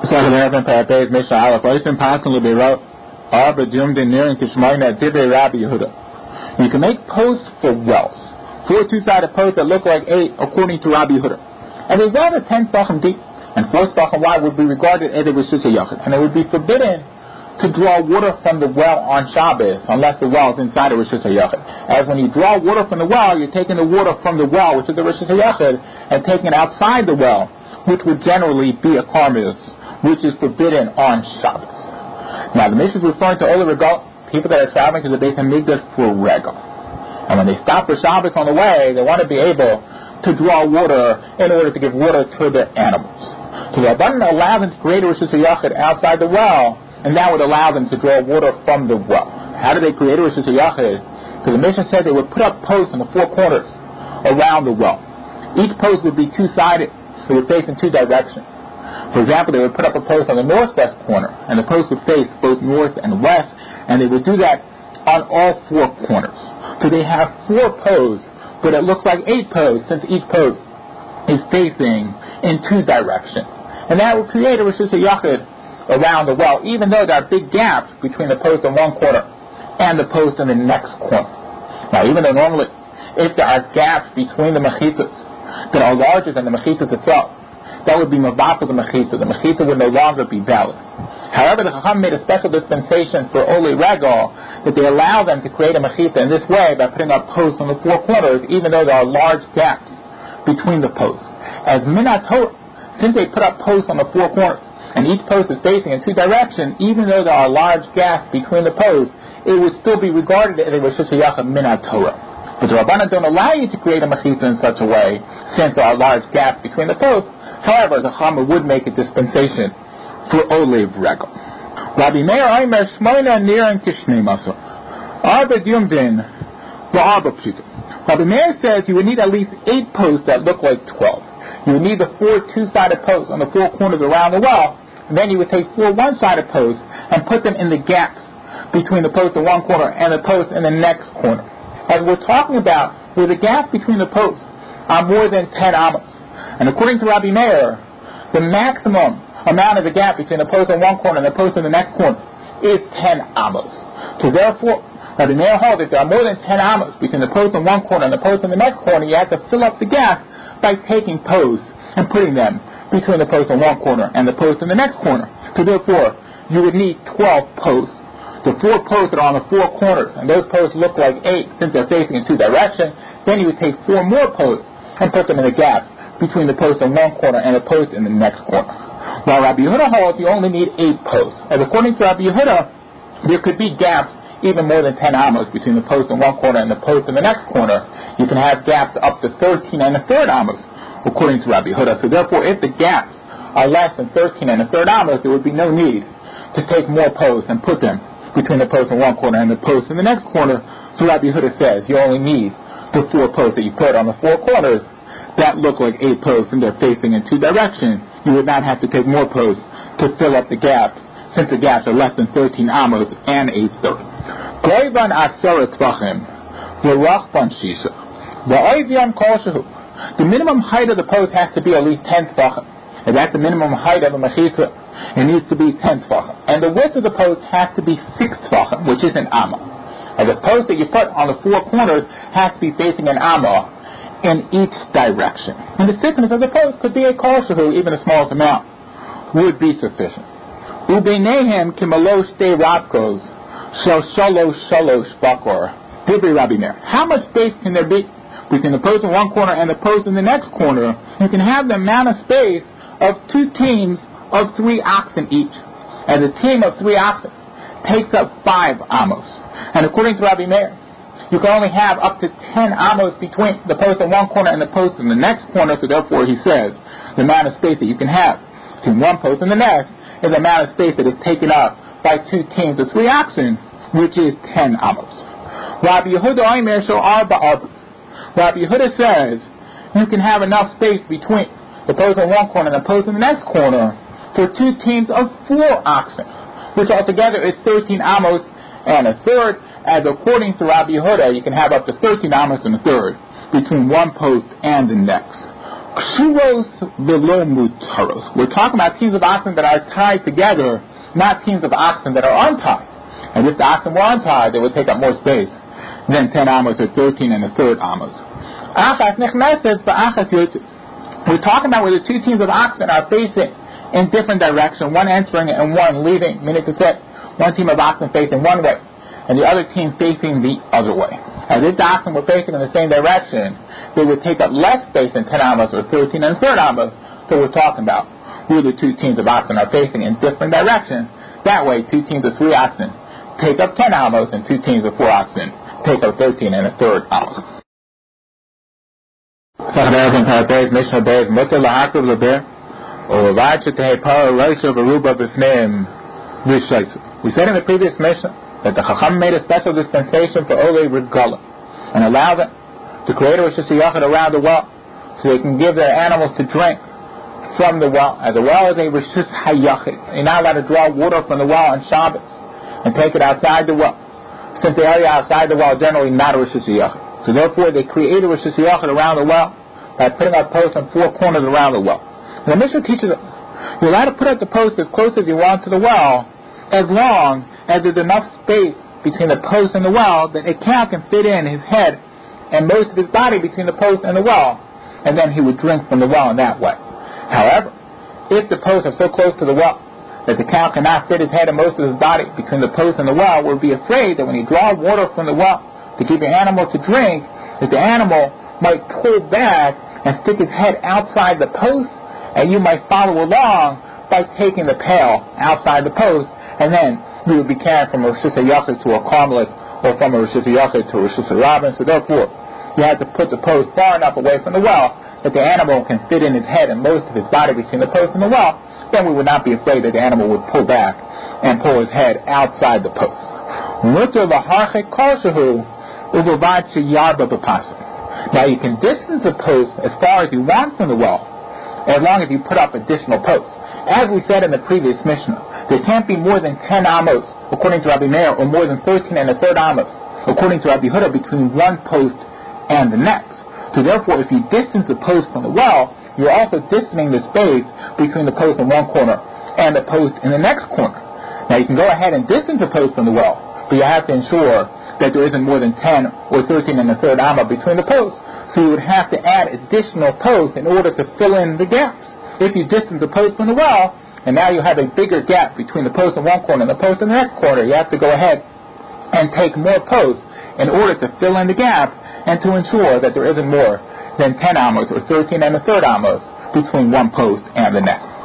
You can make posts for wells, 4 two-sided posts that look like 8, according to Rabbi Yehuda. And the well is 10 tefachim deep, and 4 tefachim wide would be regarded as a reshus hayachid, and it would be forbidden to draw water from the well on Shabbos unless the well is inside a reshus hayachid. As when you draw water from the well, you're taking the water from the well, which is the reshus hayachid, and taking it outside the well, which would generally be a karmelis, which is forbidden on Shabbos. Now, the Mishnah is referring to Ola Regal, people that are traveling to the Beit HaMikdash for regal. And when they stop for Shabbos on the way, they want to be able to draw water in order to give water to their animals. So the Rabbanan allow them to create a reshus hayachid outside the well, and that would allow them to draw water from the well. How do they create a reshus hayachid? So the Mishnah said they would put up posts in the 4 corners around the well. Each post would be two-sided, so it would face in 2 directions. For example, they would put up a post on the northwest corner, and the post would face both north and west, and they would do that on all 4 corners. So they have 4 posts, but it looks like 8 posts, since each post is facing in 2 directions. And that would create a reshus hayachid around the well, even though there are big gaps between the post in one corner and the post in the next corner. Now, even though normally, if there are gaps between the mechitzas that are larger than the mechitzas itself, that would be mavatal the mechitza would no longer be valid. However, the Chacham made a special dispensation for Oli Regal that they allow them to create a mechitza in this way by putting up posts on the 4 corners, even though there are large gaps between the posts. As Minat Torah, since they put up posts on the 4 corners, and each post is facing in 2 directions, even though there are large gaps between the posts, it would still be regarded as a reshus hayachid Minat Torah. But the Rabbanan don't allow you to create a mechitza in such a way, since there are large gaps between the posts. However, the Chama would make a dispensation for Olev Regal. Rabbi Meir Omer Shmoina Niran Kishnei Masor Arba Dyumdin V'Arba Pshutim. Rabbi Meir says you would need at least 8 posts that look like 12. You would need the 4 two-sided posts on the 4 corners around the well, and then you would take 4 one-sided posts and put them in the gaps between the post in one corner and the post in the next corner. As we're talking about, where the gaps between the posts are more than 10 amos. And according to Rabbi Meir, the maximum amount of the gap between the post in one corner and the post in the next corner is 10 amos. So therefore, Rabbi Meir holds that there are more than 10 amos between the post in one corner and the post in the next corner. You have to fill up the gap by taking posts and putting them between the post in one corner and the post in the next corner. So therefore, you would need 12 posts. The 4 posts that are on the 4 corners, and those posts look like 8 since they're facing in 2 directions. Then you would take 4 more posts and put them in the gap between the post in one corner and the post in the next corner. While Rabbi Yehuda holds you only need 8 posts. As according to Rabbi Yehuda, there could be gaps even more than 10 amos between the post in one corner and the post in the next corner. You can have gaps up to 13 and a third amos, according to Rabbi Yehuda. So therefore, if the gaps are less than 13 and a third amos, there would be no need to take more posts and put them between the post in one corner and the post in the next corner. So Rabbi Yehuda says you only need the 4 posts that you put on the 4 corners that look like 8 posts and they're facing in 2 directions. You would not have to take more posts to fill up the gaps, since the gaps are less than 13 amos and 8 thirds. Goivan aseret tvachim v'rachban shisha v'oivian kol shehu. The minimum height of the post has to be at least 10 tvachim. And that's the minimum height of a mechitza. It needs to be 10 tvachim. And the width of the post has to be 6 tvachim, which is an amma. And the post that you put on the 4 corners has to be facing an amma in each direction. And the thickness of the post could be a kol shehu, even the smallest amount would be sufficient. Ubeinehem kimalosh de rabkos shel shalosh bakor. Dibri Rabbi Meir. How much space can there be between the post in one corner and the post in the next corner? You can have the amount of space of 2 teams of 3 oxen each. And the team of 3 oxen takes up 5 amos. And according to Rabbi Meir, you can only have up to 10 amos between the post in one corner and the post in the next corner. So therefore, he says, the amount of space that you can have between one post and the next is the amount of space that is taken up by 2 teams of 3 oxen, which is 10 amos. Rabbi Yehuda Omer shel arba arba. Rabbi Yehuda says you can have enough space between the post in one corner and the post in the next corner for 2 teams of 4 oxen, which altogether is 13 amos and a third. As according to Rabbi Yehuda, you can have up to 13 amos and a third between one post and the next. Kshuros velo mutaros. We're talking about teams of oxen that are tied together, not teams of oxen that are untied. And if the oxen were untied, they would take up more space than 10 amos or 13 and a third amos. Achas nechneses v'achas yotzes. We're talking about where the two teams of oxen are facing in different directions, one entering and one leaving, meaning to say one team of oxen facing one way and the other team facing the other way. As if the oxen were facing in the same direction, they would take up less space than 10 amos or 13 and a third amos. So we're talking about where the two teams of oxen are facing in different directions. That way, two teams of 3 oxen take up 10 amos and two teams of 4 oxen take up 13 and a third amos. We said in the previous Mishnah that the Chacham made a special dispensation for Olei Regala and allowed them to create a Rosh Hashanah around the well so they can give their animals to drink from the well, as well as a Rosh Hashanah. You're not allowed to draw water from the well on Shabbos and take it outside the well, since the area outside the well is generally not a Rosh Hashanah. So therefore they created a Rosh Hashanah around the well by putting up posts on 4 corners around the well. And the Mishnah teaches us you're allowed to put up the post as close as you want to the well, as long as there's enough space between the post and the well that a cow can fit in his head and most of his body between the post and the well, and then he would drink from the well in that way. However, if the posts are so close to the well that the cow cannot fit his head and most of his body between the post and the well, we'll be afraid that when you draw water from the well to give your animal to drink, that the animal might pull back and stick his head outside the post, and you might follow along by taking the pail outside the post, and then you would be carrying from a Rosh Hashanah to a Carmelit, or from a Rosh Hashanah to a Rosh Hashanah. So therefore, you have to put the post far enough away from the well that the animal can fit in his head and most of his body between the post and the well. Then we would not be afraid that the animal would pull back and pull his head outside the post. Now you can distance a post as far as you want from the well, as long as you put up additional posts. As we said in the previous Mishnah, there can't be more than 10 amos, according to Rabbi Meir, or more than 13 and a third amos, according to Rabbi Huda, between one post and the next. So therefore, if you distance the post from the well, you're also distancing the space between the post in one corner and the post in the next corner. Now you can go ahead and distance the post from the well, but you have to ensure that there isn't more than 10 or 13 and a third amma between the posts. So you would have to add additional posts in order to fill in the gaps. If you distance the post from the well, and now you have a bigger gap between the post in one corner and the post in the next corner, you have to go ahead and take more posts in order to fill in the gap and to ensure that there isn't more than 10 amos or 13 and a third amos between one post and the next.